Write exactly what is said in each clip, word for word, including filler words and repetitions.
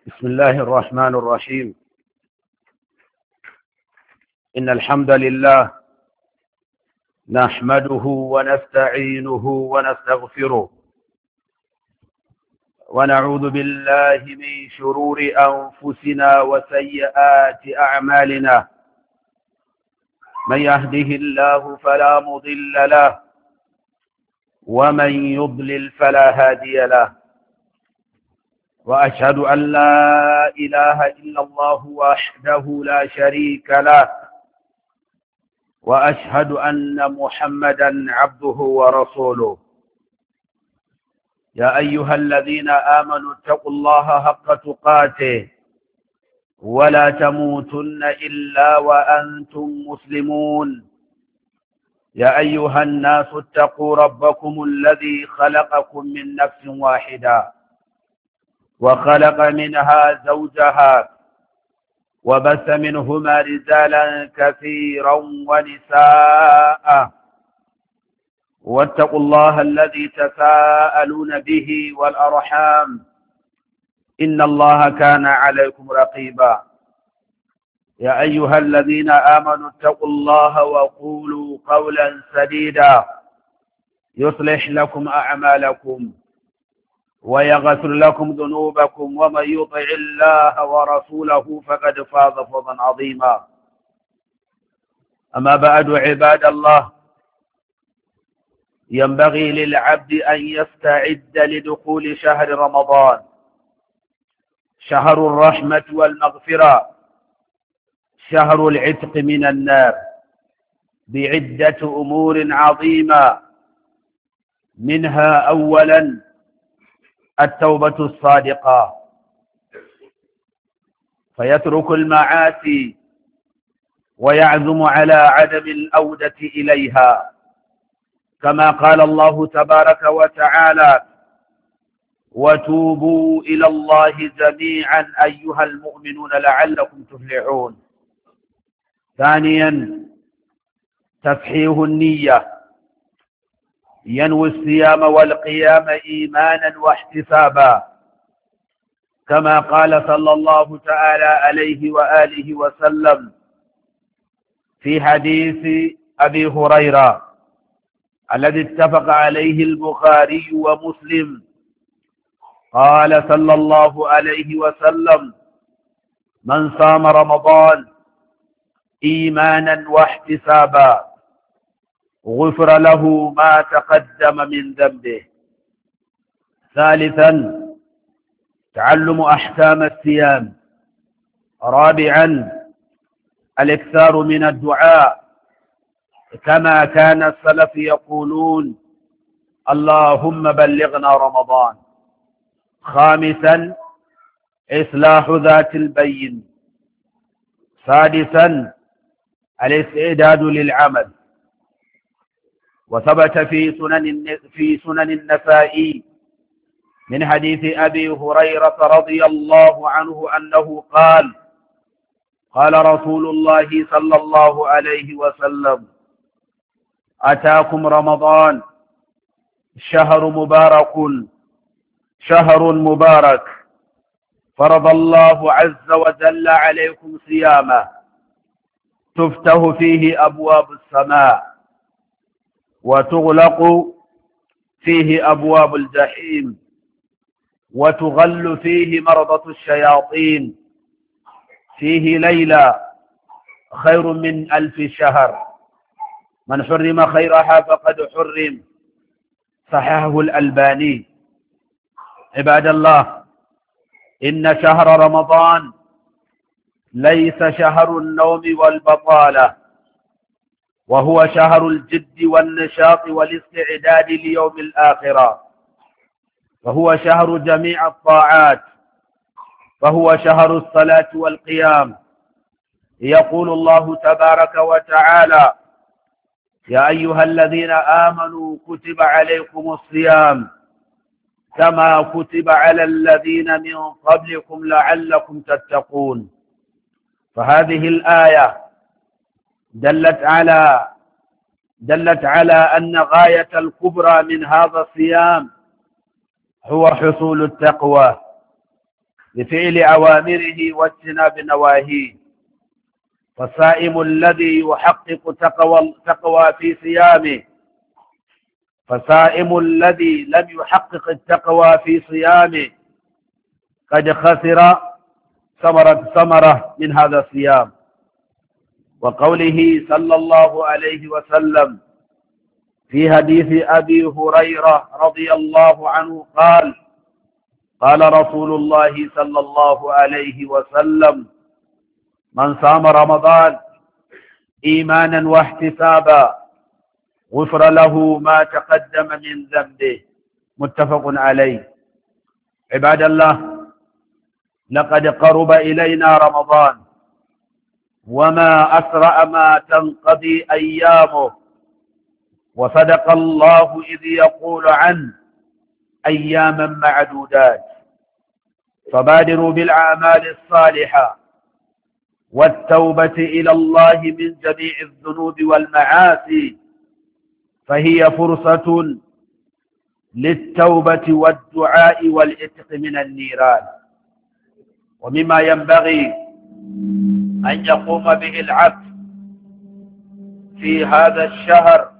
بسم الله الرحمن الرحيم. إن الحمد لله نحمده ونستعينه ونستغفره ونعوذ بالله من شرور أنفسنا وسيئات أعمالنا. من يهده الله فلا مضل له ومن يضلل فلا هادي له، وأشهد أن لا إله إلا الله وحده لا شريك له، وأشهد أن محمدا عبده ورسوله. يا أيها الذين آمنوا اتقوا الله حق تقاته ولا تموتن إلا وأنتم مسلمون. يا أيها الناس اتقوا ربكم الذي خلقكم من نفس واحدة وخلق منها زوجها وبث منهما رجالا كثيرا ونساء، واتقوا الله الذي تساءلون به والأرحام إن الله كان عليكم رقيبا. يا أيها الذين آمنوا اتقوا الله وقولوا قولا سديدا يصلح لكم أعمالكم ويغفر لكم ذنوبكم، ومن يطع الله ورسوله فقد فاز فوزا عظيما. أما بعد، عباد الله، ينبغي للعبد أن يستعد لدخول شهر رمضان، شهر الرحمة والمغفرة، شهر العتق من النار، بعدة أمور عظيمة. منها أولا التوبة الصادقة، فيترك المعاصي ويعزم على عدم العودة إليها، كما قال الله تبارك وتعالى: وتوبوا إلى الله جميعا أيها المؤمنون لعلكم تفلحون. ثانيا تصحيح النية، ينوي الصيام والقيام إيمانا واحتسابا، كما قال صلى الله تعالى عليه وآله وسلم في حديث أبي هريرة الذي اتفق عليه البخاري ومسلم، قال صلى الله عليه وسلم: من صام رمضان إيمانا واحتسابا غفر له ما تقدم من ذنبه. ثالثا تعلم أحكام الصيام. رابعا الاكثار من الدعاء، كما كان السلف يقولون: اللهم بلغنا رمضان. خامسا إصلاح ذات البين. سادسا الاستعداد للعمل. وثبت في سنن في سنن النسائي من حديث أبي هريرة رضي الله عنه أنه قال: قال رسول الله صلى الله عليه وسلم: أتاكم رمضان شهر مبارك شهر مبارك فرض الله عز وجل عليكم صيامه، تفتح فيه أبواب السماء وتغلق فيه أبواب الجحيم وتغل فيه مرضة الشياطين، فيه ليلة خير من ألف شهر، من حرم خيرها فقد حرم. صححه الألباني. عباد الله، إن شهر رمضان ليس شهر النوم والبطالة، وهو شهر الجد والنشاط والاستعداد ليوم الآخرة، وهو شهر جميع الطاعات، فهو شهر الصلاة والقيام. يقول الله تبارك وتعالى: يا أيها الذين آمنوا كتب عليكم الصيام كما كتب على الذين من قبلكم لعلكم تتقون. فهذه الآية دلت على دلت على أن غاية الكبرى من هذا الصيام هو حصول التقوى، بفعل أوامره واجتناب نواهيه. فالصائم الذي يحقق تقوى تقوى في صيامه فصائم الذي لم يحقق التقوى في صيامه قد خسر ثمرة ثمرة من هذا الصيام. وقوله صلى الله عليه وسلم في حديث أبي هريرة رضي الله عنه قال قال رسول الله صلى الله عليه وسلم: من صام رمضان إيمانا واحتسابا غفر له ما تقدم من ذنبه. متفق عليه. عباد الله، لقد قرب إلينا رمضان، وما أسرع ما تنقضي أيامه. وصدق الله إذ يقول عنه: أياما معدودات. فبادروا بالأعمال الصالحة والتوبة إلى الله من جميع الذنوب والمعاصي، فهي فرصة للتوبة والدعاء والعتق من النيران. ومما ينبغي أن يقوم به العبد في هذا الشهر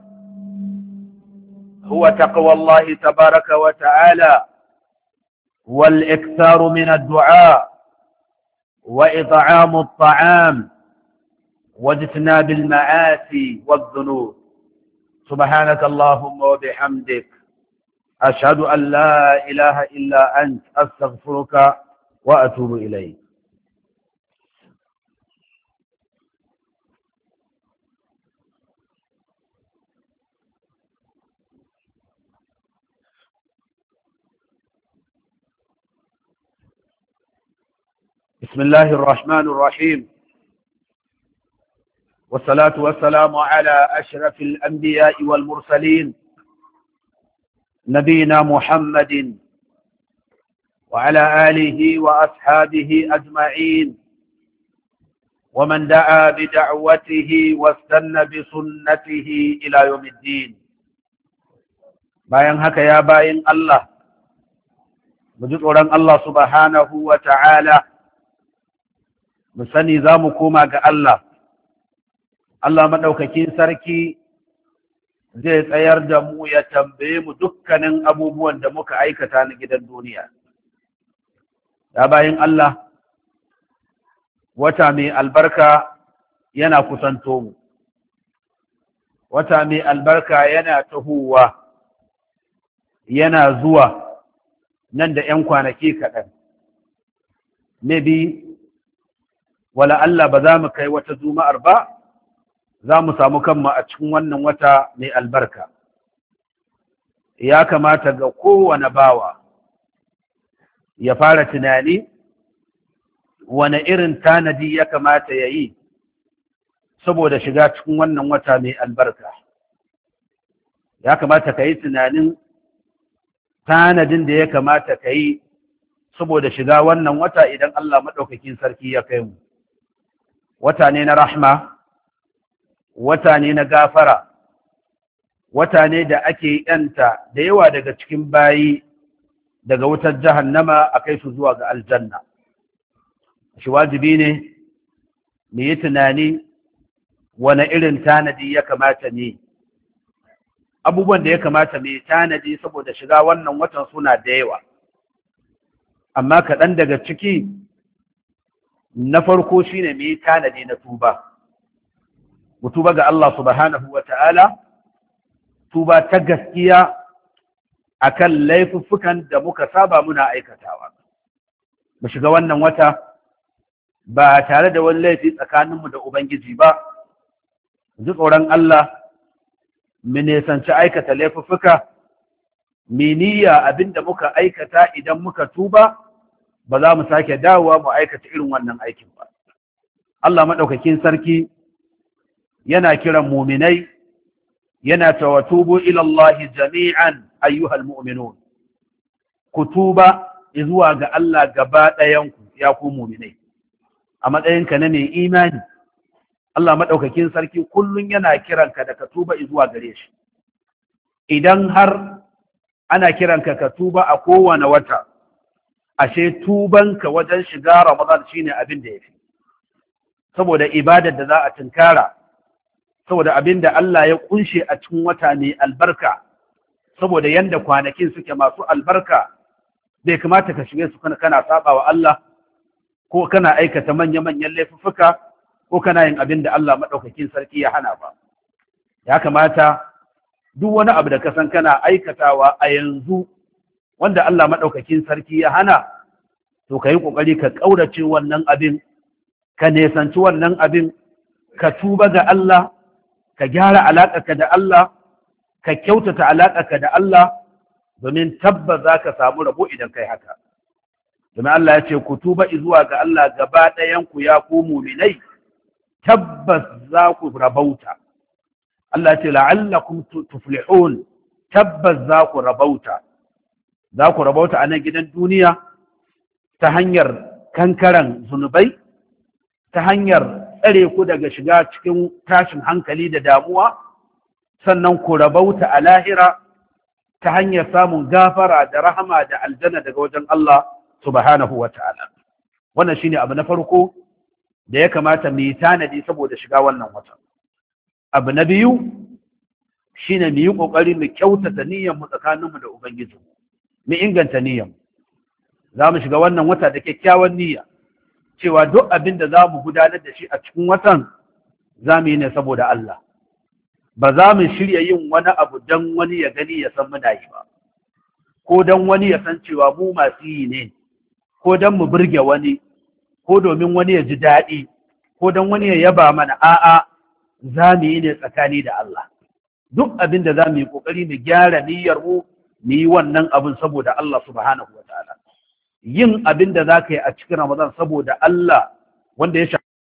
هو تقوى الله تبارك وتعالى، والإكثار من الدعاء، وإطعام الطعام، واجتناب المعاصي والذنوب. سبحانك اللهم وبحمدك، أشهد أن لا إله إلا أنت، أستغفرك وأتوب إليك. بسم الله الرحمن الرحيم، والصلاة والسلام على أشرف الأنبياء والمرسلين، نبينا محمد وعلى آله وأصحابه أجمعين، ومن دعا بدعوته واستنى بسنته إلى يوم الدين. bayan haka ya bayin Allah, mu ji tsoron Allah subhanahu wa ta'ala, mu sani za mu koma ga Allah. Allah maɗaukakin sarki zai tsayar da mu ya tambaye mu dukkanin abubuwan da muka aikata na gidan duniya. Ya bayin Allah, wata mai albarka yana kusanto mu, wata mai albarka yana tahowa, yana zuwa nan da ‘yan kwanaki kaɗan. Maybe wala Allah ba za mu kai wata juma'ar ba, za mu samu kanmu a cikin wannan wata mai albarka. Ya kamata ga kowane bawa ya fara tunani wane irin tanadi ya kamata ya yi saboda shiga cikin wannan wata mai albarka. Ya kamata ka yi tunanin tanadin da ya kamata ka yi saboda shiga wannan wata idan Allah maɗaukakin sarki ya kai mu. Wata ne na rahma, wata ne na gafara, wata ne da ake yanta da yawa daga cikin bayi daga wutar jahannama a kai su zuwa ga aljanna. Shi wajibi ne mu yi tunani wane irin tanadi ya kamata ne. Abubuwan da ya kamata mu yi tanadi saboda shiga wannan watan suna da yawa, amma kaɗan daga ciki na farko shine mu yi tanadi na tuba. Mu tuba ga Allah subhanahu wa ta'ala, tuba ta gaskiya akan laifuffukan da muka saba muna aikatawa. Mu shiga wannan wata ba tare da wani laifi tsakaninmu da Ubangiji ba, ji tsoron Allah, mu nisanci aikata laifuffuka, mu niyya abinda muka aikata idan muka tuba ba za mu sake dawowa mu aikata irin wannan aikin ba. Allah maɗaukakin sarki yana kiran muminai, yana cewa tubu ila Allah jami'an ayyuhal mu'minun, ku tuba zuwa ga Allah gaba ɗayanku ya ku muminai. A matsayinka na mai imani, Allah maɗaukakin sarki kullum yana kiranka da ka tuba zuwa gare shi. Idan har ana kiranka ka tuba a kowane wata, ashe tubanka wajen shiga Ramadan shine abin da yafi, saboda ibadar da za a tunkara, saboda abin da Allah ya kunshe a cikin wata mai albarka, saboda yanda kwanakin suke masu albarka, bai kamata ka shige su kana saba wa Allah ko kana aikata manya-manyan laifuffuka ko kana yin abin da Allah maɗaukakin sarki ya hana ba. Ya kamata duk wani abu da ka san kana aikatawa a yanzu wanda Allah maɗaukakin sarki ya hana, to ka yi ƙoƙari ka ƙaurace wannan abin, ka nesanci wannan abin, ka tuba ga Allah, ka gyara alaƙarka da Allah, ka kyautata alaƙarka da Allah, domin tabbas za ka samu rabo idan kai haka. Domin Allah ya ce ku tuba zuwa ga Allah gaba ɗayanku ya ku muminai, tabbas za ku rabauta. Allah ya ce la'allakum tuflihun, tabbas za ku rabauta. Za ku rabauta a nan gidan duniya ta hanyar kankaran zunubai, ta hanyar tsare ku daga shiga cikin tashin hankali da damuwa, sannan ku rabauta a lahira ta hanyar samun gafara da rahama da aljanna daga wajen Allah subhanahu wa ta'ala. Wannan shine abu na farko da ya kamata mu yi tanadi saboda shiga wannan wata. Abu na biyu shine mu yi kokari mu kyautata niyyar mu tsakaninmu da Ubangiji, mu inganta niyyar. Za mu shiga wannan wata da kyakkyawan niyya, cewa duk abin da za mu gudanar da shi a cikin watan za mu yi ne saboda Allah. Ba za mu shirya yin wani abu don wani ya gani ya san muna yi ba, ko don wani ya san cewa mu masu yi ne, ko don mu burge wani, ko domin wani ya ji daɗi, ko don wani ya yaba mana. A'a, za mu yi ne tsakani da Allah. Duk abin da za mu yi ƙoƙari mu gyara niyyar mu, mu yi wannan abin saboda Allah subhanahu wa ta'ala. Yin abin da za ka yi a cikin Ramadan saboda Allah, wanda ya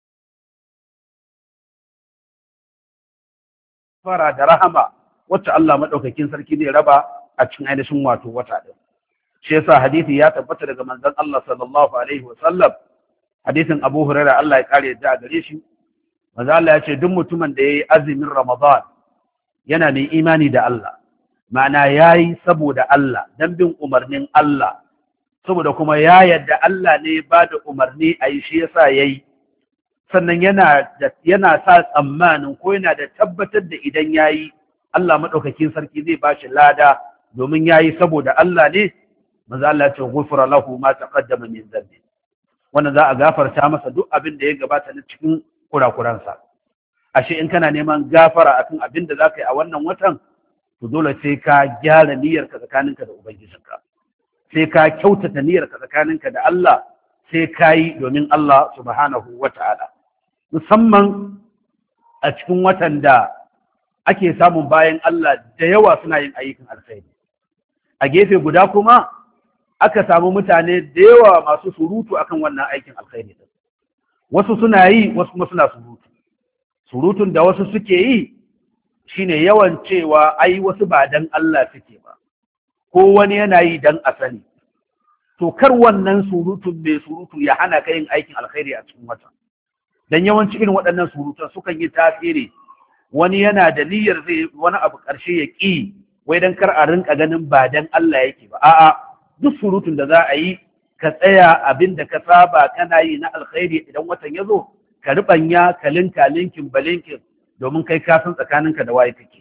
fara da rahama wacce Allah maɗaukakin sarki zai raba a cikin ainihin wato wata ɗin. Shi yasa hadisi ya tabbata daga manzon Allah sallallahu alaihi wa sallam, hadisin Abu Hurairah Allah ya kare yadda a gare shi. Manzon Allah ya ce duk mutumin da yayi azumin Ramadan yana mai imani da Allah, ma'ana yayi saboda Allah dan bin umarnin Allah, saboda kuma ya yadda Allah ne ba da umarni a yi, shi yasa yayi, sannan yana yana sa tsammanin ko yana da tabbatar da idan yayi Allah madaukakin sarki zai bashi lada domin yayi saboda Allah ne. Manzo Allah ya ce ghufra lahu ma taqaddama min dhanbi, wannan za a gafarta masa duk abin da ya gabata na cikin kurakuransa. Ashe in kana neman gafara akan abin da zaka yi a wannan watan, to dole sai ka gyara niyyarka tsakaninka da ubangijinka, sai ka kyautata niyyarka tsakaninka da Allah, sai ka yi domin Allah subhanahu wata'ala. Musamman a cikin watan da ake samun bayan Allah da yawa suna yin ayyukan alkhairi, a gefe guda kuma aka samu mutane da yawa masu surutu akan wannan aikin alkhairi din. Wasu suna yi, wasu kuma suna surutu. Surutun da wasu suke yi shine yawan cewa ai wasu ba dan Allah suke ba, ko wani yana yi dan a sani. To kar wannan surutun mai surutu ya hana ka yin aikin alkhairi a cikin wata. Dan yawanci irin waɗannan surutan sukan yi tasiri. Wani yana da niyyar zai wani abu ƙarshe ya ƙi, wai dan kar a rinka ganin ba dan Allah yake ba. A'a, duk surutun da za a yi, ka tsaya abin da ka saba kana yi na alkhairi, idan watan ya zo ka riɓanya ka linka linkin balinkin, domin kai ka san tsakaninka da waye kake.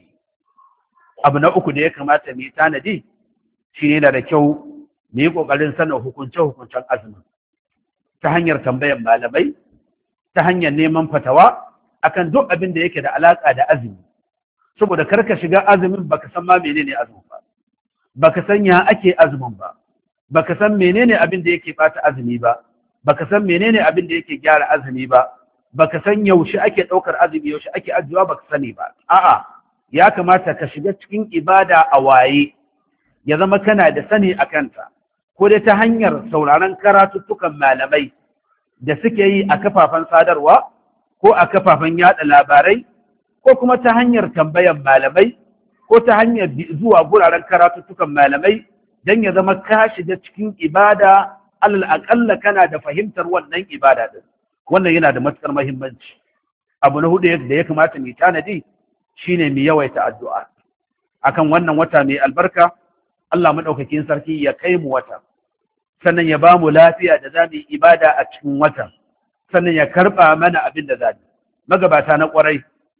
Abu na uku da ya kamata mu yi tanadi shine da kyau mu yi ƙoƙarin sanin hukunce-hukuncen azumi ta hanyar tambayar malamai, ta hanyar neman fatawa akan duk abin da yake da alaƙa da azumi, saboda kar ka shiga azumin baka san ma menene azumin ba, baka san ya ake azumin ba, baka san menene abin da yake bata azumi ba, baka san menene abin da yake gyara azumi ba, baka san yaushe ake ɗaukar azumi, yaushe ake ajiyewa, baka sani ba. A'a, ya kamata ka shiga cikin ibada a waye, ya zama kana da sani a kanta, ko dai ta hanyar sauraron karatuttukan malamai da suke yi a kafafen sadarwa ko a kafafen yada labarai, ko kuma ta hanyar tambayan malamai, ko ta hanyar zuwa guraren karatuttukan malamai, don ya zama ka shiga cikin ibada, alal aƙalla kana da fahimtar wannan ibada din. Wannan yana da matuƙar muhimmanci. Abu na hudu da ya kamata mu tanadi shine mu yawaita addu'a akan wannan wata mai albarka. Allah madaukakin sarki ya kai mu wata sannan ya ba mu lafiya da za mu yi ibada a cikin watan, sannan ya karɓa mana abin da za mu. Magabata na ƙwarai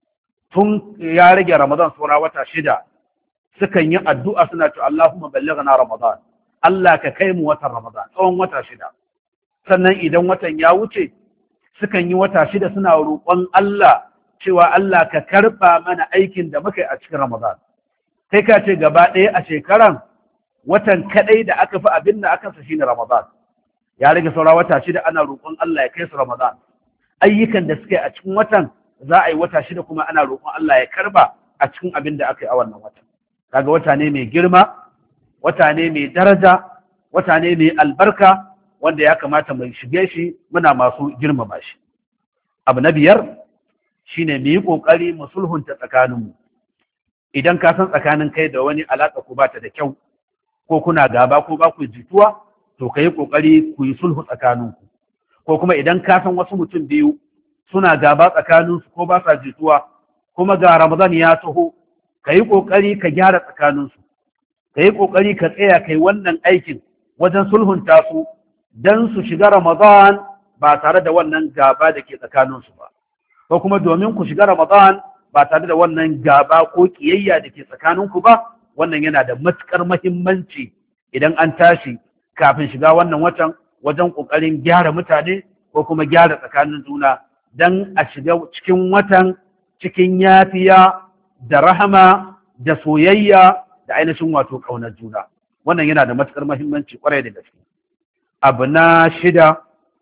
tun ya rage Ramadan saura wata shida sukan yi addu'a suna ce Allahumma ballighna Ramadan, Allah ka kai mu watan Ramadan tsawon wata shida. Sannan idan watan ya wuce sukan yi wata shida suna roƙon Allah cewa Allah ka karɓa mana aikin da muka yi a cikin Ramadan. Kai ka ce gaba ɗaya a shekaran watan kaɗai da aka fi abin da aka sa shine Ramadan. Ya rage saura wata shida ana roƙon Allah ya kai su Ramadan. Ayyukan da suka yi a cikin watan za a yi wata shida kuma ana roƙon Allah ya karba a cikin abin da aka yi a wannan watan. Kaga wata ne mai girma, wata ne mai daraja, wata ne mai albarka wanda ya kamata mu shige shi muna masu girmama shi. Abu na biyar shine mu yi ƙoƙari mu sulhunta tsakaninmu. Idan ka san tsakanin kai da wani alaƙa ku ba ta da kyau, ko kuna gaba ko ba ku jituwa, to ka yi ƙoƙari ku yi sulhu tsakaninku. Ko kuma idan ka san wasu mutum biyu suna gaba tsakaninsu ko ba sa jituwa, kuma ga Ramadan ya taho, ka yi ƙoƙari ka gyara tsakaninsu. Ka yi ƙoƙari ka tsaya kai wannan aikin wajen sulhunta su don su shiga Ramadan ba tare da wannan gaba da ke tsakaninsu ba. Ko kuma domin ku shiga Ramadan ba tare da wannan gaba ko ƙiyayya da ke tsakaninku ba, wannan yana da matuƙar mahimmanci idan an tashi kafin shiga wannan watan wajen ƙoƙarin gyara mutane ko kuma gyara tsakanin juna don a shiga cikin watan cikin yafiya da rahama da soyayya da ainihin wato ƙaunar juna. Wannan yana da matuƙar mahimmanci ƙwarai da gaske. Abu na shida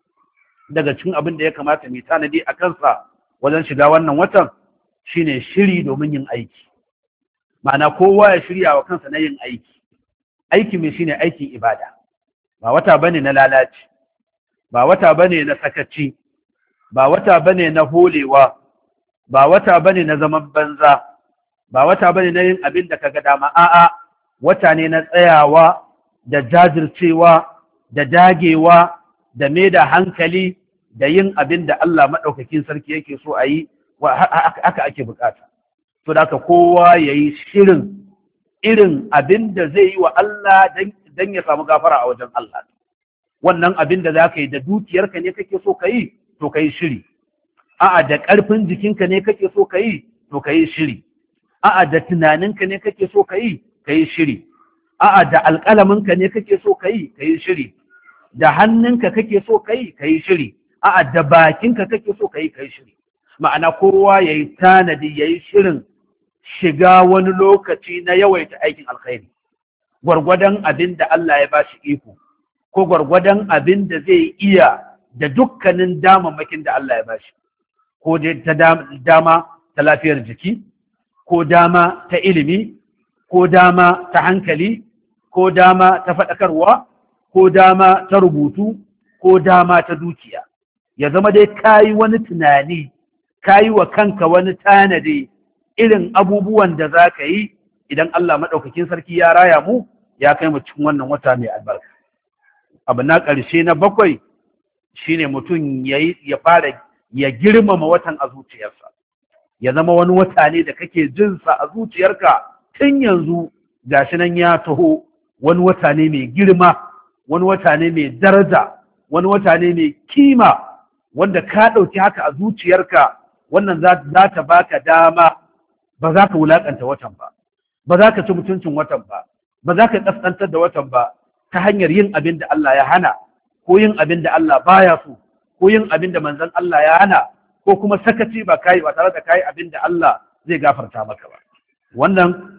daga cikin abin da ya kamata mai tanadi a kansa wajen shiga wannan watan shine shiri domin yin aiki. Ma'ana kowa ya shirya wa kansa na yin aiki. Aiki mai shine aikin ibada. Ba wata bane na lalaci, ba wata bane na sakaci, ba wata bane na holewa, ba wata bane na zaman banza, ba wata bane na yin abin da kaga dama. A'a, wata ne na tsayawa da jajircewa da dagewa da mai da hankali da yin abin da Allah maɗaukakin sarki yake so a yi, haka ake bukata. To da haka kowa ya yi shirin irin abin da zai yi wa Allah don ya samu gafara a wajen Allah. Wannan abin da za ka yi da dukiyarka ne kake so ka yi, to ka yi shiri. A'a da ƙarfin jikinka ne kake so ka yi, to ka yi shiri. A'a da tunaninka ne kake so ka yi, ka yi shiri. A'a da alƙalaminka ne kake so ka yi, ka yi shiri. Da hannunka kake so ka yi, ka yi shiri. A'a da bakinka kake so ka yi, ka yi shiri. Ma'ana kowa ya yi tanadi, ya yi shirin shiga wani lokaci na yawaita aikin alkhairi. Gwargwadon abin da Allah ya ba shi iko, ko gwargwadon abin da zai iya da dukkanin damammakin da Allah ya ba shi. Ko ta dama ta lafiyar jiki, ko dama ta ilimi, ko dama ta hankali, ko dama ta faɗakarwa, ko dama ta rubutu, ko dama ta dukiya. Ya zama dai kayi wani tunani, kayi wa kanka wani tanadi irin abubuwan da za ka yi idan Allah maɗaukakin sarki ya raya mu ya kai mu cikin wannan wata mai albarka. Abu na ƙarshe na bakwai shine mutum ya fara ya girmama watan a zuciyarsa. Ya zama wani wata ne da kake jinsa a zuciyarka tun yanzu gashi nan ya taho, wani wata ne mai girma, wani wata ne mai daraja, wani wata ne mai kima, wanda ka ɗauki haka a zuciyarka. Wannan za ta baka dama ba za ka wulaƙanta watan ba, ba za ka ci mutuncin watan ba, ba za ka ƙasƙantar da watan ba ta hanyar yin abin da Allah ya hana, ko yin abin da Allah baya so, ko yin abin da manzon Allah ya hana, ko kuma sakaci ba kai ba tare da kai abin da Allah zai gafarta maka ba. Wannan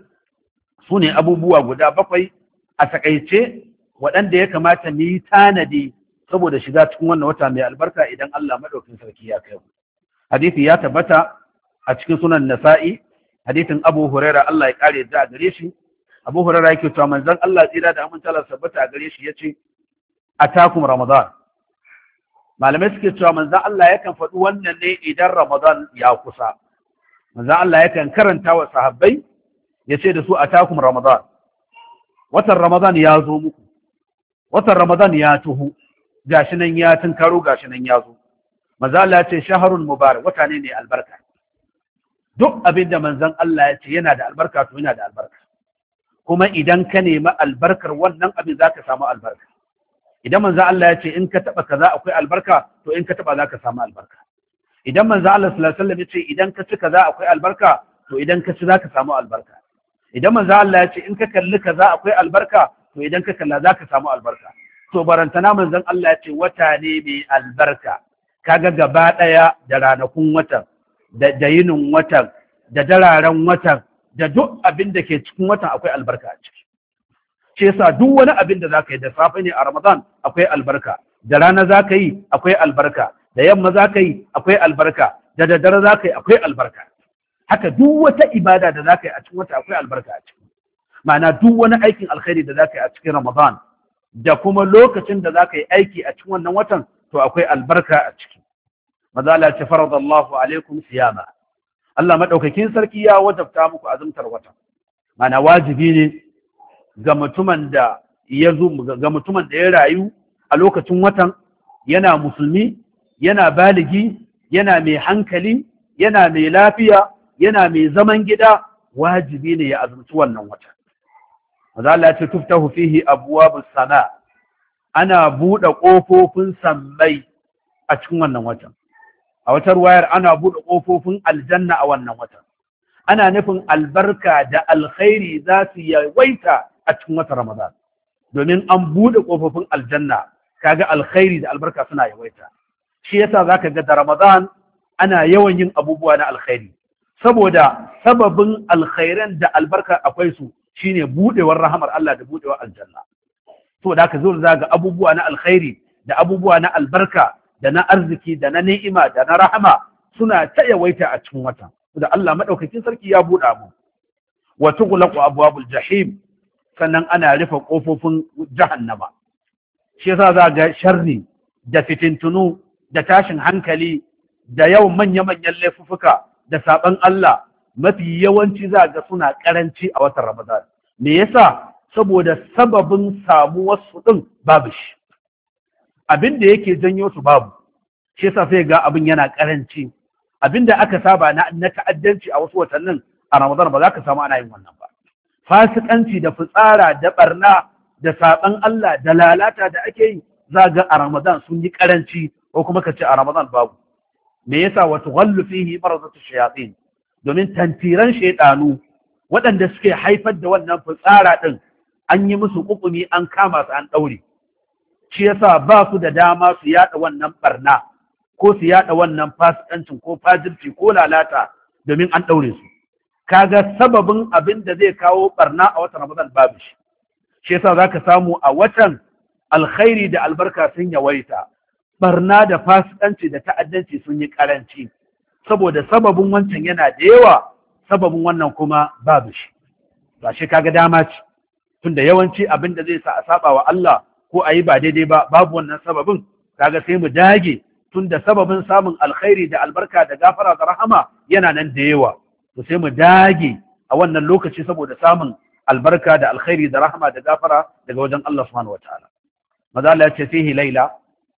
su ne abubuwa guda bakwai a takaice waɗanda ya kamata mu yi tanadi saboda shiga cikin wannan wata mai albarka idan Allah madaukakin sarki ya kai mu. Hadisi ya tabbata a cikin sunan Nasa'i, hadisin Abu Huraira Allah ya kare da gare shi. Abu Huraira yake cewa manzon Allah tsira da amince Allah tabbata a gare shi yace atakum Ramadan. Malamai suke cewa manzon Allah yakan faɗi wannan ne idan Ramadan ya kusa. Manzon Allah yakan karanta wa sahabbai yace da su atakum Ramadan. Watan Ramadan ya zo muku. Watan Ramadan ya tuhu. Gashi nan ya tunkaro, gashi nan ya zo. Manzon Allah ya ce shahrun mubarak, wata ne mai albarka. Duk abin da manzon Allah ya ce yana da albarka to yana da albarka. Kuma idan ka nemi albarkar wannan abin za ka samu albarka. idan manzo Allah ya ce in ka taba kaza akwai albarka to in ka taba zaka samu albarka idan manzo Allah sallallahu alaihi wasallam ya ce idan ka ci kaza akwai albarka to idan ka ci zaka samu albarka idan manzo Allah ya ce in ka kalli kaza akwai albarka to idan ka kalla zaka samu albarka to barantana manzon Allah ya ce wata ne mai albarka kaga gaba daya da ranakun watan da da yinin watan da dararen watan da duk abin da ke cikin watan akwai albarka a ciki shi yasa duk wani abin da zaka yi da safe ne a Ramadan akwai albarka da rana zaka yi akwai albarka da yamma zaka yi akwai albarka da daddare zaka yi akwai albarka haka duk wata ibada da zaka yi a cikin wata akwai albarka a ciki ma'ana duk wani aikin alkhairi da zaka yi a cikin Ramadan da kuma lokacin da zaka yi aiki a cikin wannan watan to akwai albarka a ciki maza Allah ya faradallahu alaikum siyama Allah madaukakin sarki ya wajabta muku azumtar watan ma'ana wajibi ne ga mutumin da ya zo ga mutumin da ya rayu a lokacin watan yana musulmi yana baligi yana mai hankali yana mai lafiya yana mai zaman gida wajibi ne ya azumci wannan wata maza Allah ya ce tuftahu fihi abwabus sama ana buɗe ƙofofin sammai a cikin wannan watan a wata ruwayar ana buɗe ƙofofin aljanna a wannan watan ana nufin albarka da alkhairi za su yawaita a cikin watan Ramadan domin an buɗe ƙofofin aljanna kaga alkhairi da albarka suna yawaita shi yasa zaka ga da Ramadan ana yawan yin abubuwa na alkhairi saboda sababin alkhairan da albarka akwai su shine buɗewar rahamar Allah da buɗewar aljanna to da ka zo za ga abubuwa na alkhairi da abubuwa na albarka da na arziki da na ni'ima da na rahama suna ta yawaita a cikin watan da Allah madaukakin sarki ya buɗa mu wa tughlaqu abwabul jahim sannan ana rufe kofofin jahannama shi yasa za ga sharri da fitintunu da tashin hankali da yawan manya-manyan laifuffuka da saban Allah mafi yawanci za ga suna karanci a watan Ramadan me yasa saboda sababin samuwar su din babu shi abin da yake janyo su babu shi yasa sai ga abin yana karanci abin da aka saba na, na ta'addanci a wasu watannin a Ramadan ba za ka samu ana yin wannan ba fasikanci da fitsara da barna da saban Allah da lalata da ake yi za ga a Ramadan sun yi karanci ko kuma ka ce a Ramadan babu me yasa wa tughallu fihi barzatu shayatin domin tantiran shaydanu waɗanda suke haifar da wannan fitsara din an yi musu kukumi an kama su an daure shi yasa ba su da dama su yada wannan barna ko su yada wannan fasikancin ko fajirci ko lalata domin an daure su kaga sababin abin da zai kawo barna a watan Ramadan babu shi shi yasa zaka samu a watan alkhairi da albarka sun yawaita barna da fasikanci da ta'addanci sun yi karanci saboda sababin wancan yana da yawa sababin wannan kuma babu shi ba shi kaga dama ce tunda yawanci abin da zai sa a saba wa Allah ko a yi ba daidai ba babu wannan sababin kaga sai mu dage tunda sababin samun alkhairi da albarka da gafara da rahama yana nan da yawa to sai mu dage a wannan lokaci saboda samun albarka da alkhairi da rahama da gafara daga wajen Allah subhanahu wataala maza Allah ya ce fihi laila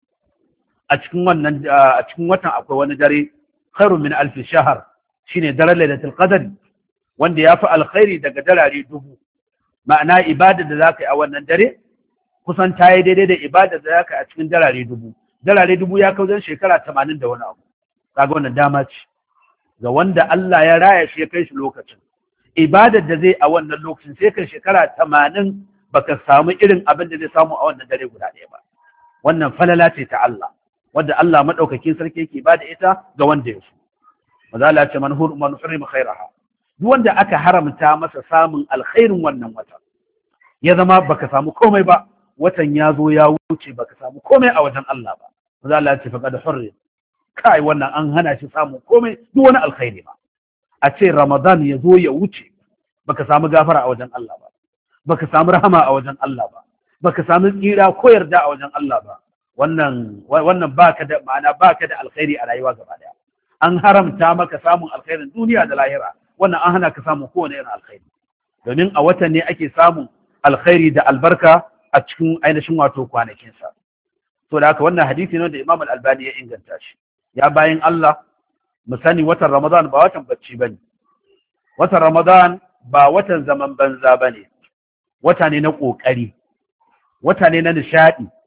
a cikin wannan a cikin watan akwai wani dare khairun min alf shahr shine daren lailatul qadr wanda yafi alkhairi daga darare dubu ma'ana ibada da zaka yi a wannan dare kusan ta yi daidai da ibada da zaka yi a cikin darare dubu darare dubu ya kawo shekara tamanin da wani abu kaga wannan dama ce ga wanda Allah ya raya shi ya kai shi lokacin ibadar da zai a wannan lokacin sai kai shekara tamanin baka samu irin abin da zai samu a wannan dare guda ɗaya ba wannan falala ce ta Allah wanda Allah madaukakin sarki yake bada ita ga wanda ya so mazala ce man hur man hurima khairaha duk wanda aka haramta masa samun alkhairin wannan wata ya zama baka samu komai ba watan ya zo ya wuce baka samu komai a wajen Allah ba mazala ce faqad hurri kai wannan an hana shi samun komai duk wani alkhairi ba a ce Ramadan ya zo ya wuce baka samu gafara a wajen Allah ba baka samu rahama a wajen Allah ba baka samu tsira ko yarda a wajen Allah ba wannan wannan baka da ma'ana baka da alkhairi a rayuwa gaba daya an haramta maka samun alkhairin duniya da lahira wannan an hana ka samun kowane irin alkhairi domin a watan ne ake samun alkhairi da albarka a cikin ainihin wato kwanakin sa to da haka wannan hadisi ne da Imam Al-Albani ya inganta shi ya bayin Allah mu sani watan Ramadan ba watan bacci bane watan Ramadan ba watan zaman banza bane wata ne na kokari wata ne na nishadi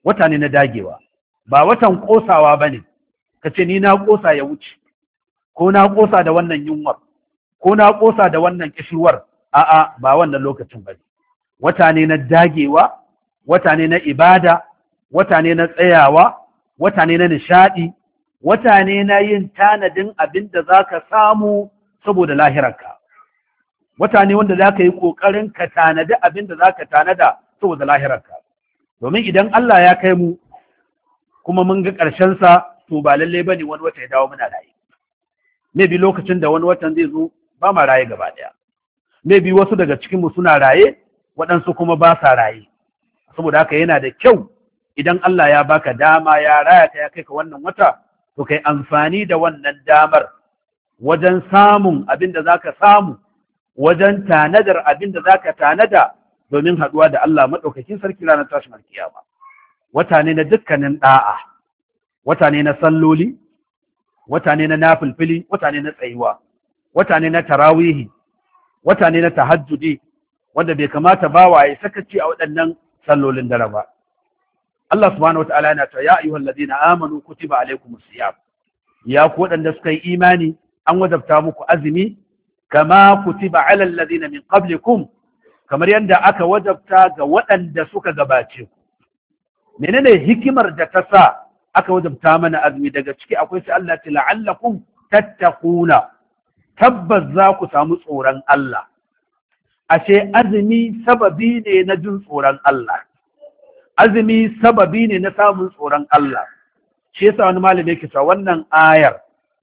wata ne na dagewa, ba watan ƙosawa ba ne, ka ce ni na ƙosa ya wuce, ko na ƙosa da wannan yunwar, ko na ƙosa da wannan ƙishirwar, a'a ba wannan lokacin ba ne. Wata ne na dagewa, wata ne na ibada, wata ne na tsayawa, wata ne na nishaɗi, wata ne na yin tanadin abin da za ka samu saboda lahirarka. Wata ne wanda za ka yi ƙoƙarin ka tanadi abin da za ka tanada saboda lahirarka. Domin idan Allah ya kai mu kuma mun ga ƙarshensa, to ba lalle ba ne wani wata ya dawo muna raye. Maybe lokacin da wani watan zai zo ba ma raye gaba ɗaya. Maybe wasu daga cikinmu suna raye, waɗansu kuma ba sa raye. Saboda haka yana da kyau idan Allah ya baka dama ya raya ka ya kai ka wannan wata, to kai amfani da wannan damar wajen samun abin da za ka samu, wajen tanadar abin da za ka tanada domin haɗuwa da Allah maɗaukakin sarki ranar tashin alkiyama. Wata ne na dukkanin ɗa'a, wata ne na salloli, wata ne na nafilfili, wata ne na tsayuwa, wata ne na tarawihi, wata ne na tahajjudi, wanda bai kamata bawa ya sakaci a waɗannan sallolin dare ba. Allah subhanahu wataala yana cewa ya ayyuhal ladina amanu kutiba alaykumus siyam, ya ku waɗanda suka yi imani an wajabta muku azumi kama kutiba alal ladina min qablikum, kamar yadda aka wajabta ga waɗanda suka gabace ku. Menene hikimar da ta sa aka wajabta mana azumi? Daga ciki akwai sai Allah ta la'allakum tattaquna, tabbas za ku samu tsoron Allah. Ashe azumi sababi ne na jin tsoron Allah, azumi sababi ne na samun tsoron Allah. Shi yasa wani malami yake cewa wannan ayar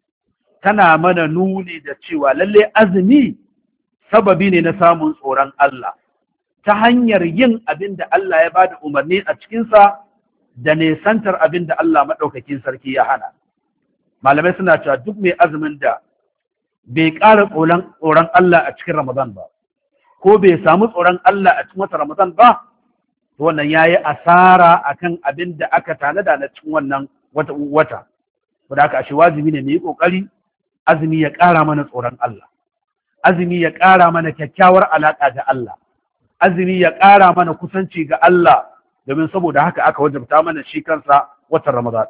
tana mana nuni da cewa lalle azumi sababi ne na samun tsoron Allah ta hanyar yin abin da Allah ya bada umarni a cikinsa da nesantar abin da Allah maɗaukakin sarki ya hana. Malamai suna cewa duk mai azumin da bai ƙara tsoron Allah a cikin Ramadan ba, ko bai samu tsoron Allah a cikin wata Ramadan ba, to wannan ya yi asara akan abin da aka tanada na cikin wannan wata wata. Saboda haka ashe wajibi ne mu yi ƙoƙari azumi ya ƙara mana tsoron Allah, azumi ya ƙara mana kyakkyawar alaƙa da Allah, azumi ya ƙara mana kusanci ga Allah, domin saboda haka aka wajabta mana shi kansa watan Ramadan.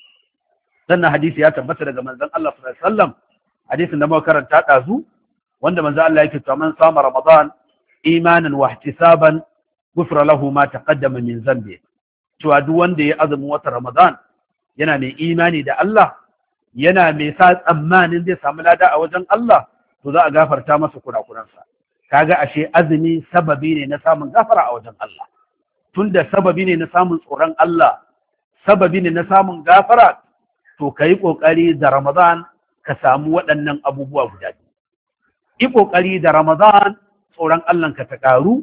Sannan hadisi ya tabbata daga manzon Allah sallallahu alaihi wasallam, hadisin da muka karanta ɗazu, wanda manzon Allah yake cewa man sama Ramadan imanan wa ihtisaban ghufira lahu ma taqaddama min zambi. Cewa duk wanda ya azumin watan Ramadan yana mai imani da Allah, yana mai sa tsammanin zai samu lada a wajen Allah, to za a gafarta masa kurakuransa. Kaga ashe azumi sababi ne na samun gafara a wajen Allah. Tunda sababi ne na samun tsoron Allah, sababi ne na samun gafara, to ka yi ƙoƙari da Ramadan ka samu waɗannan abubuwa guda biyu. Yi ƙoƙari da Ramadan tsoron Allahnka ta ƙaru,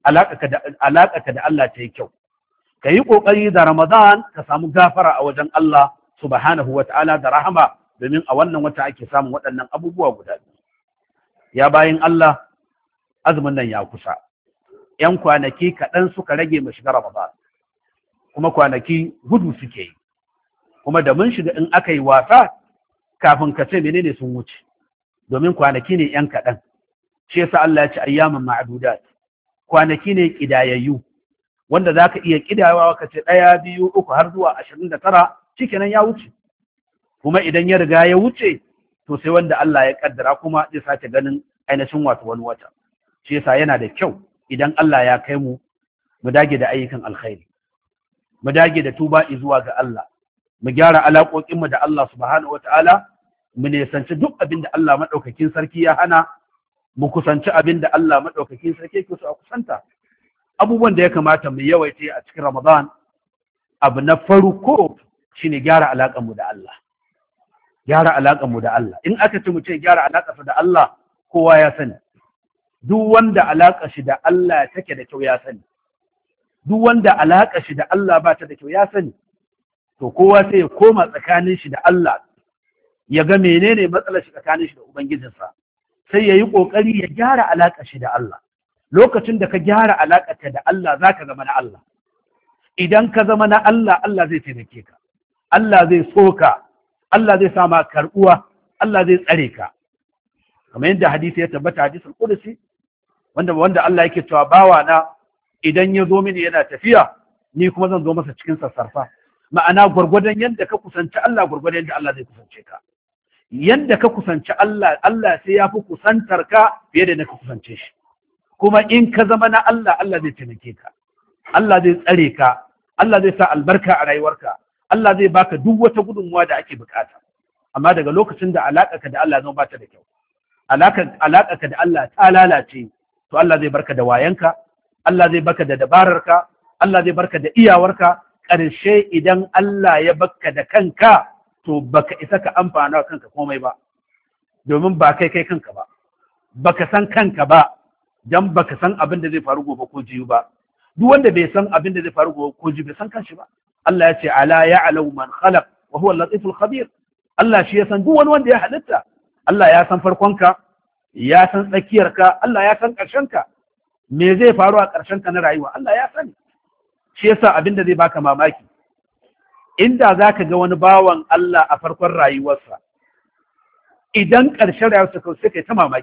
alaƙaka da Allah ta yi kyau. Ka yi ƙoƙari da Ramadan ka samu gafara a wajen Allah subhanahu wa ta'ala da rahama, domin a wannan wata ake samun waɗannan abubuwa guda biyu. Ya bayin Allah, azumin nan ya kusa. ‘Yan kwanaki kaɗan suka rage mu shiga Ramadan, kuma kwanaki gudu suke yi. Kuma da mun shiga in aka yi wasa, kafin ka ce menene sun wuce, domin kwanaki ne ‘yan kaɗan. Shi yasa Allah ya ci ayyamin ma'adudat, kwanaki ne ƙidayayyu, wanda za ka iya ƙidayawa ka ce ɗaya, biyu, uku har zuwa ashirin da tara, shikenan ya wuce. Kuma idan ya riga ya wuce, to sai wanda Allah ya kaddara kuma zai sake ganin ainihin wato wani wata. Shi yasa yana da kyau idan Allah ya kai mu mu dage da ayyukan alkhairi, mu dage da tuba zuwa ga Allah, mu gyara alaƙoƙinmu da Allah subhanahu wataala, mu nisanci duk abin da Allah maɗaukakin sarki ya hana, mu kusanci abin da Allah maɗaukakin sarki ke so a kusanta. Abubuwan da ya kamata mu yawaita a cikin Ramadan, abu na farko shine gyara alaƙarmu da Allah. Gyara alaƙarmu da Allah. In aka ce mu ce gyara alaƙarsa da Allah, kowa ya sani. Duk wanda alaƙar shi da Allah take da kyau ya sani. Duk wanda alaƙar shi da Allah ba ta da kyau ya sani. To kowa sai ya koma tsakanin shi da Allah, ya ga menene matsalar shi tsakanin shi da Ubangijinsa. Sai ya yi ƙoƙari ya gyara alaƙar shi da Allah. Lokacin da ka gyara alaƙarka da Allah, za ka zama na Allah. Idan ka zama na Allah, Allah zai taimake ka. Allah zai so ka. Allah zai sama karɓuwa. Allah zai tsare ka. Kamar yadda hadisi ya tabbata, hadisul Qudsi, wanda wanda Allah yake cewa bawa na idan ya zo mini yana tafiya, ni kuma zan zo masa cikin sassarfa. Ma'ana gwargwadon yadda ka kusanci Allah gwargwadon yadda Allah zai kusance ka. Yadda ka kusanci Allah, Allah sai ya fi kusantar ka fiye da na ka kusance shi. Kuma in ka zama na Allah, Allah zai taimake ka, Allah zai tsare ka, Allah zai sa albarka a rayuwarka, Allah zai baka duk wata gudunmuwa da ake bukata. Amma daga lokacin da alaƙarka da Allah zama ba ta da kyau, alaƙarka da Allah ta lalace, to Allah zai barka da wayanka, Allah zai barka da dabararka, Allah zai barka da iyawarka. Ƙarshe idan Allah ya baka da kanka, to baka isa ka amfana kanka komai ba, domin ba kai kai kanka ba, baka san kanka ba, dan baka san abin da zai faru gobe ko jiyu ba. Duk wanda bai san abin da zai faru gobe ko jiyu bai san kanshi ba. Allah ya ce ala ya'lamu man khalaq wa huwa al-latiful khabir. Allah shi ya san duk wani wanda ya halitta. Allah ya san farkonka, ya san tsakiyarka, Allah ya san ƙarshenka. Me zai faru a ƙarshenka na rayuwa? Allah ya sani. Shi yasa abin da zai baka mamaki, inda za ka ga wani bawan Allah a farkon rayuwarsa, idan ƙarshen rayuwarsa kawai sai kai ta mamaki.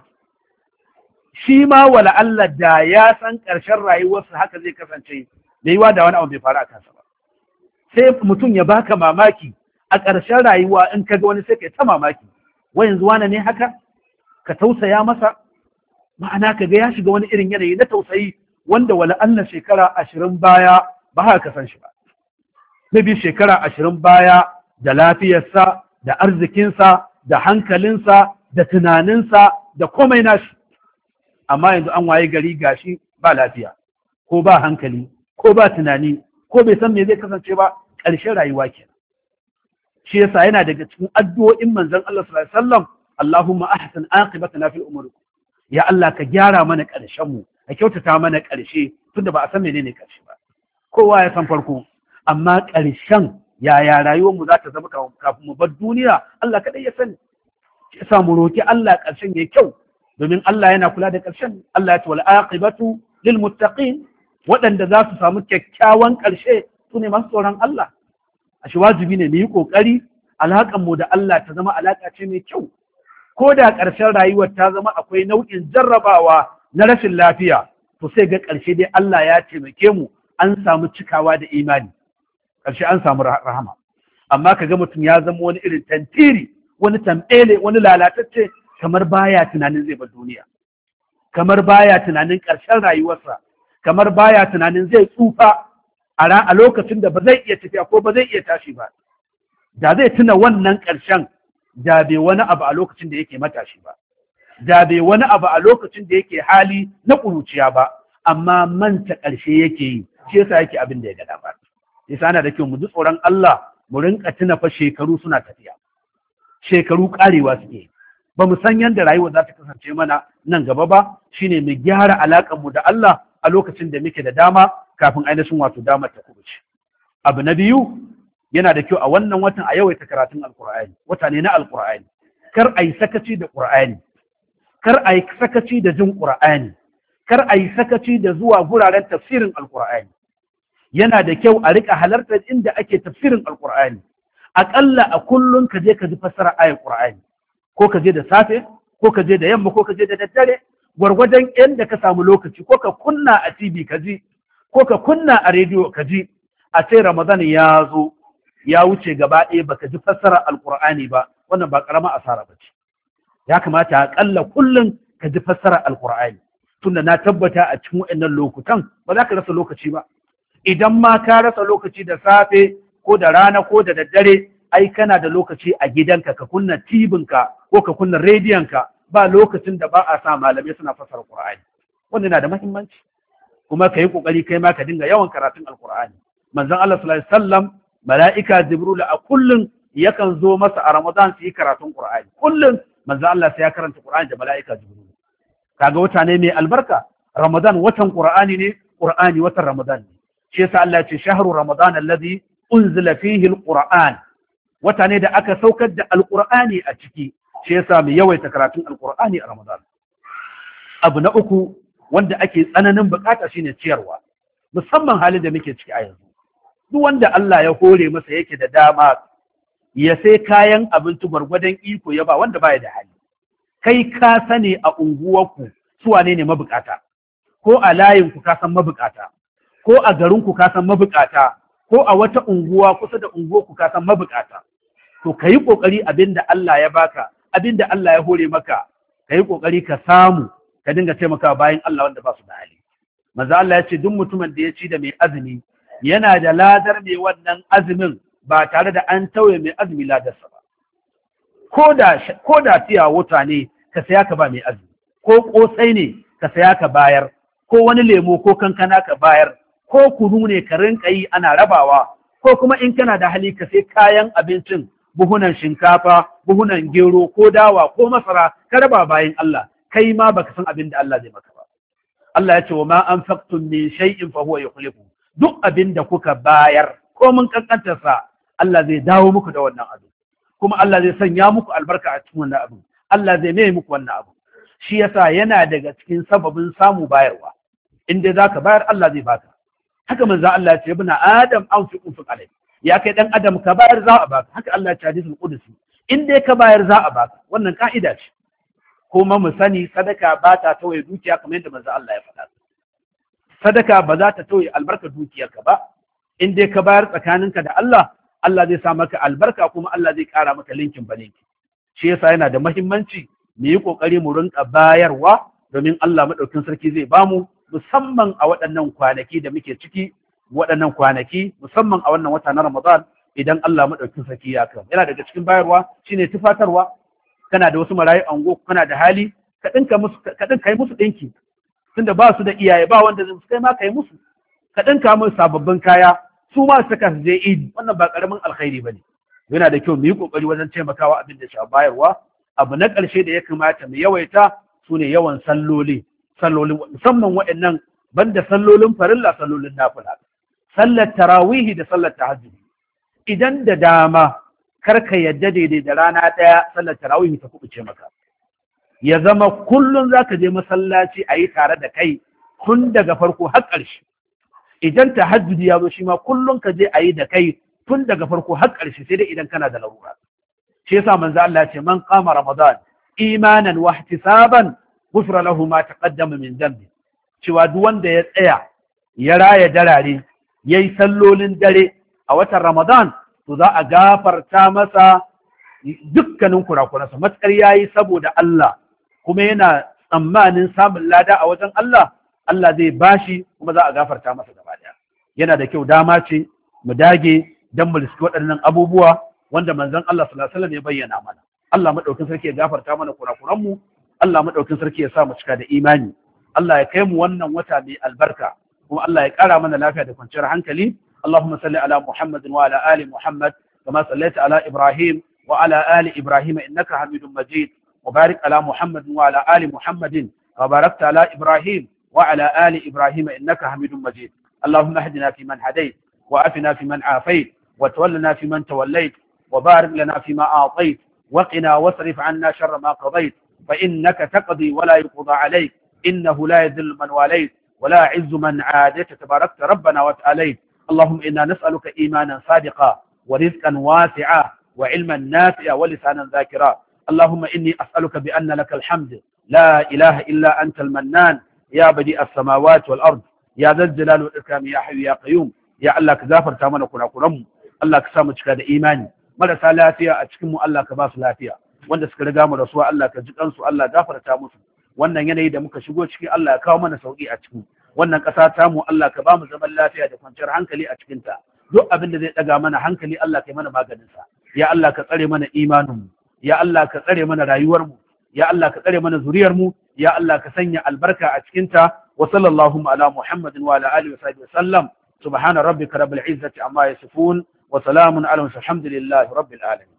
Shi ma wala Allah da ya san ƙarshen rayuwarsa haka zai kasance, da yiwa da wani abu bai faru a kansa ba. Sai mutum ya baka mamaki a ƙarshen rayuwa, in ka ga wani sai kai ta mamaki. Wai yanzu wane ne haka? Ka tausaya masa, ma'ana ka ga ya shiga wani irin yanayi na tausayi wanda wala Allah shekara ashirin baya ba haka ka san shi ba. Na biyu shekara ashirin baya da lafiyarsa, da arzikinsa, da hankalinsa, da tunaninsa, da komai nashi. Amma yanzu an waye gari gashi ba lafiya, ko ba hankali, ko ba tunani, ko bai san me zai kasance ba. Ƙarshen rayuwa kenan. Shi yasa yana daga cikin addu'o'in manzon Allah sallallahu alaihi wasallam, Allahumma ahsin aqibatana fil umur. Ya Allah ka gyara mana ƙarshen mu, ka kyautata mana ƙarshe, tunda ba a san menene ƙarshe ba. Kowa ya san farko, amma ƙarshen yaya rayuwar mu za ta zama kafin mu bar duniya, Allah kadai ya sani. Shi yasa mu roki Allah ƙarshen yayi kyau, domin Allah yana kula da ƙarshen. Allah ya ce wal aqibatu lil muttaqin, waɗanda za su samu kyakkyawan ƙarshe su ne masu tsoron Allah. Ashe wajibi ne mu yi ƙoƙari alaƙar mu da Allah ta zama alaƙa ce mai kyau. Ko da ƙarshen rayuwar ta zama akwai nau'in jarrabawa na rashin lafiya, to sai ga ƙarshe dai Allah ya taimake mu, an samu cikawa da imani, ƙarshe an samu rahama. Amma ka ga mutum ya zama wani irin tantiri, wani tambele, wani lalatacce, kamar baya tunanin zai bar duniya, kamar baya tunanin ƙarshen rayuwarsa, kamar baya tunanin zai tsufa a lokacin da ba zai iya tafiya ko ba zai iya tashi ba. Da zai tuna wannan ƙarshen, da bai wani abu a lokacin da yake matashi ba, da bai wani abu a lokacin da yake hali na ƙuruciya ba, amma manta ƙarshe yake yi, shi yasa yake abin da ya gada ba. Yasa ana da kyau mu ji tsoron Allah, mu rinka tuna fa shekaru suna tafiya, shekaru ƙarewa suke. Ba mu san yadda rayuwa za ta kasance mana nan gaba ba, shine mu gyara alaƙar mu da Allah a lokacin da muke da dama, kafin ainihin wato damar ta kubuce. Abu na biyu, yana da kyau a wannan watan a yawaita karatun Alƙur'ani, wata ne na Alƙur'ani. Kar a yi sakaci da Ƙur'ani, kar a yi sakaci da jin Ƙur'ani, kar a yi sakaci da zuwa guraren tafsirin Alƙur'ani. Yana da kyau a riƙa halartar inda ake tafsirin Alƙur'ani. Aƙalla a kullum ka je ka ji fassara ayar Ƙur'ani, ko ka je da safe, ko ka je da yamma, ko ka je da daddare, gwargwadon yadda ka samu lokaci, ko ka kunna a T V ka ji, ko ka kunna a rediyo ka ji. A ce Ramadan ya zo, ya wuce gaba ɗaya baka ji fassarar Alƙur'ani ba, wannan ba ƙarama asara ba ce. Ya kamata aƙalla kullum ka ji fassarar Alƙur'ani, tunda na tabbata a cikin waɗannan lokutan ba za ka rasa lokaci ba. Idan ma ka rasa lokaci da safe ko da rana ko da daddare, ai kana da lokaci a gidanka, ka kunna tibinka ko ka kunna rediyonka, ba lokacin da ba a sa malamai suna fassara Qur'ani. Wannan na da muhimmanci, kuma ka yi ƙoƙari kai ma ka dinga yawan karatun Alƙur'ani. Manzon Allah sallallahu alaihi wasallam, mala'ika Jibril a kullum yakan zo masa a Ramadan su yi karatun Qur'ani. Kullum manzon Allah sai ya karanta Qur'ani da mala'ika Jibril. Kaga wata ne mai albarka. Ramadan watan Qur'ani ne, Qur'ani watan Ramadan ne. Shi yasa Allah ya ce shahru Ramadan alladhi unzila fihi al-Qur'an. Wata ne da aka saukar da Al-Qur'ani a ciki. Shi yasa mu yawaita karatun Al-Qur'ani a Ramadan. Abu na uku wanda ake tsananin bukata shine ciyarwa, musamman halin da muke ciki a yanzu. Duk wanda Allah ya hore masa yake da dama ya sai kayan abinci gwargwadon iko ya ba wanda baya da hali. Kai ka sani a unguwarku su wane ne mabukata, ko a layinku ka san mabukata, ko a garinku ka san mabukata, ko a wata unguwa kusa da unguwarku ka san mabukata, to ka yi ƙoƙari abin da Allah ya baka, abin da Allah ya hore maka, ka yi ƙoƙari ka samu ka dinga taimakawa bayan Allah wanda ba su da hali. Manzo Allah ya ce duk mutumin da ya ci da mai azumi yana da ladar mai wannan azumin ba tare da an tauye mai azumi ladarsa ba. Ko da ko da tiya wuta ne ka saya ka ba mai azumi, ko ƙosai ne ka saya ka bayar, ko wani lemo ko kankana ka bayar, ko kunu ne ka rinka yi ana rabawa, ko kuma in kana da hali ka sai kayan abincin buhunan shinkafa, buhunan gero ko dawa ko masara ka raba bayan Allah, kai ma baka san abin da Allah zai maka ba. Allah ya ce wa ma anfaqtum min shay'in fa huwa yukhlifu. Duk abin da kuka bayar ko mun kankantar sa Allah zai dawo muku da wannan abu. Kuma Allah zai sanya muku albarka a cikin wannan abu. Allah zai mai muku wannan abu. Shi yasa yana daga cikin sababin samu bayarwa. In dai zaka bayar Allah zai baka. Haka manzo Allah ya ce ibn Adam anfiq unfiq alayhi. Ya kai dan Adam ka bayar za a baka. Haka Allah ya ce hadisul qudsi. In dai ka bayar za a baka. Wannan ka'ida ce. Kuma mu sani sadaka ba ta tawaye dukiya kamar yadda manzo Allah ya faɗa. Sadaka ba za ta tawaye albarka dukiyarka ba. In dai ka bayar tsakaninka da Allah, Allah zai sa maka albarka kuma Allah zai ƙara maka linkin balinki. Shi yasa yana da muhimmanci mu yi ƙoƙari mu rinka bayarwa domin Allah maɗaukin sarki zai bamu musamman a waɗannan kwanaki da muke ciki, waɗannan kwanaki musamman a wannan wata na Ramadan idan Allah maɗaukin sarki ya kama. Yana daga cikin bayarwa shine tufatarwa. Kana da wasu marayu ango, kana da hali ka ɗinka musu ka ɗinka yi musu ɗinki tunda ba su da iyaye ba wanda zai kai ma kai musu ka ɗinka musu sababbin kaya su ma su saka su je idi. Wannan ba ƙaramin alkhairi bane. Yana da kyau mu yi ƙoƙari wajen taimakawa abin da shi bayarwa. Abu na ƙarshe da ya kamata mu yawaita su ne yawan salloli sallolin musamman waɗannan banda sallolin farilla sallolin nafila, sallar tarawihi da sallar tahajjud. Idan da dama kar ka yadda daidai da rana ɗaya sallar tarawihi ta kubuce maka, ya zama kullum zaka je masallaci a yi tare da kai tun daga farko har ƙarshe. Idan tahajjud ya zo shi ma kullum ka je a yi da kai tun daga farko har ƙarshe, sai dai idan kana da larura. Shi yasa manzo Allah ya ce man qama ramadan imanan wa ihtisaban ghufira lahu ma taqaddama min dhanbi. Cewa duk wanda ya tsaya ya raya darare yayi sallolin dare a watan Ramadan to za a gafarta masa dukkanin kurakuransa matsar yayi saboda Allah kuma yana tsammanin samun lada a wajen Allah, Allah zai bashi kuma za a gafarta masa gaba daya. Yana da kyau dama ce mu dage dan mu riski waɗannan abubuwa wanda manzon Allah sallallahu alaihi wasallam ya bayyana mana. Allah madaukin sarki ya gafarta mana kurakuran mu, Allah madaukin sarki ya sa mu cika da imani. Allah ya kai mu wannan wata mai albarka kuma Allah ya kara mana lafiya da kwanciyar hankali. Allahumma salli ala Muhammadin wa ala ali Muhammad kama sallaita ala Ibrahim wa ala ali Ibrahim innaka Hamidum Majid wa barik ala Muhammadin wa ala ali Muhammadin wa barakta ala Ibrahim wa ala ali Ibrahim innaka Hamidum Majid. Allahumma hdina fi man hadayt wa afina fi man afayt wa tawallana fi man tawallayt وبارك لنا فيما أعطيت وقنا واصرف عنا شر ما قضيت فإنك تقضي ولا يقضى عليك إنه لا يذل من واليت ولا يعز من عاديت تباركت ربنا وتعاليت. اللهم إنا نسألك إيمانا صادقا ورزقا واسعا وعلما نافعا ولسانا ذاكرا. اللهم إني أسألك بأن لك الحمد لا إله إلا أنت المنان يا بديع السماوات والأرض يا ذا الجلال والإكرام يا حي يا قيوم. يا الله كذافر تامنا كنا كرم الله كسامك كذا إيماني. Marasa lafiya a cikin mu Allah ka ba su lafiya, wanda suka riga mu rasuwa Allah ka ji kansu, Allah gafarta musu. Wannan yanayi da muka shigo ciki Allah ya kawo mana sauki a cikin wannan ƙasa ta mu, Allah ka ba mu zaman lafiya da kwanciyar hankali a cikin ta. Duk abin da zai daga mana hankali Allah ka yi mana maganin sa. Ya Allah ka tsare mana imanin mu, ya Allah ka tsare mana rayuwar mu, ya Allah ka tsare mana zuriyar mu, ya Allah ka sanya albarka a cikin ta. Wa sallallahu ala Muhammadin wa ala alihi wa sahbihi sallam. Subhana rabbika rabbil izzati amma yasifun. وسلام على المرسلين الحمد لله رب العالمين.